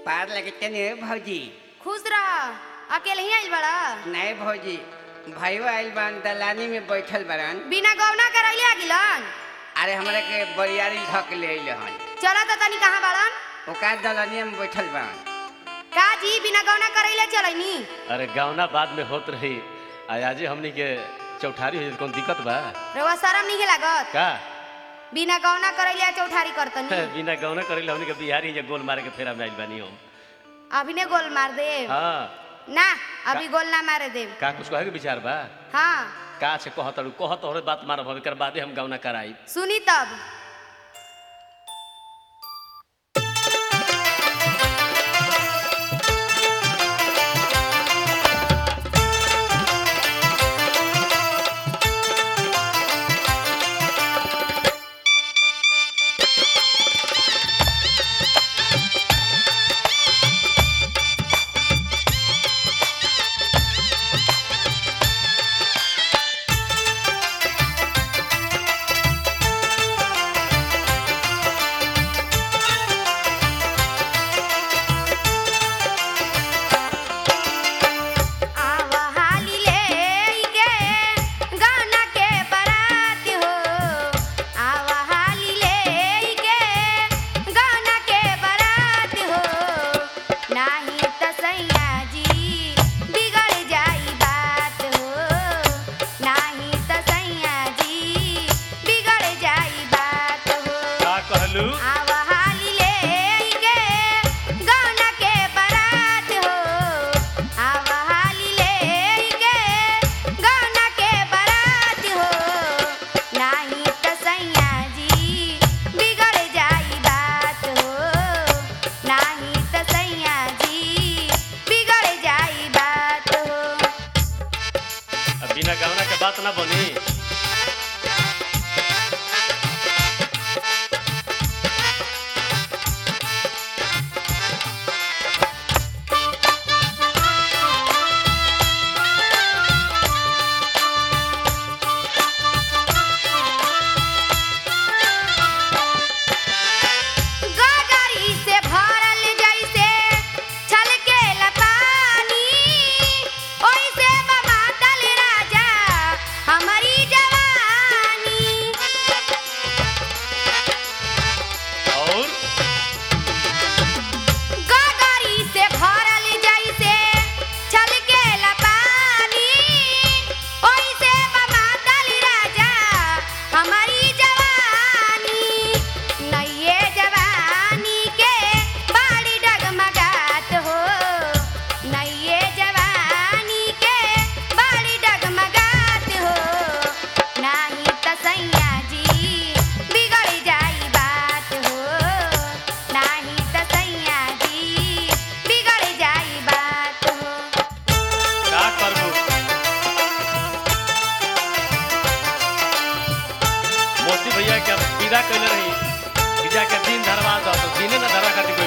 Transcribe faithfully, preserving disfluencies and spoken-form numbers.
पार लगते नहीं भौजी। खुश रह। अकेले ही आइल बड़ा? नहीं भौजी, भाइयों आइल बान दलानी में बैठल बरन। बिना गौना करैले आ गिलन? अरे हमरा के बरियारी धक ले अइले हन। चला तो तनी कहाँ बड़न? ओका दलानी में बैठल बान। का जी बिना गौना करैले चलैनी? अरे गौना बाद में होत रही। आजे हमनी के चौठारी हो कौन दिक्कत बा? रउआ शरम नहीं लागत? का बिना गौना करैले चौठारी करतनी? बिना गौना करेला हमनी के बिहारी जे गोल मारे के फेरा में आइल बानी हम। अभी ने गोल मार दे? हां ना अभी गोल ना मारे दे। का कुछ कहे के विचार बा? हाँ का से कहत कहत और बात मारब हम कर बादे हम गौना कराई। सुनी तब। बिना गौना के बात ना बनी। भैया क्या विदा कैले रही विदा के दिन धरवा दो तो दिने ना धरा कर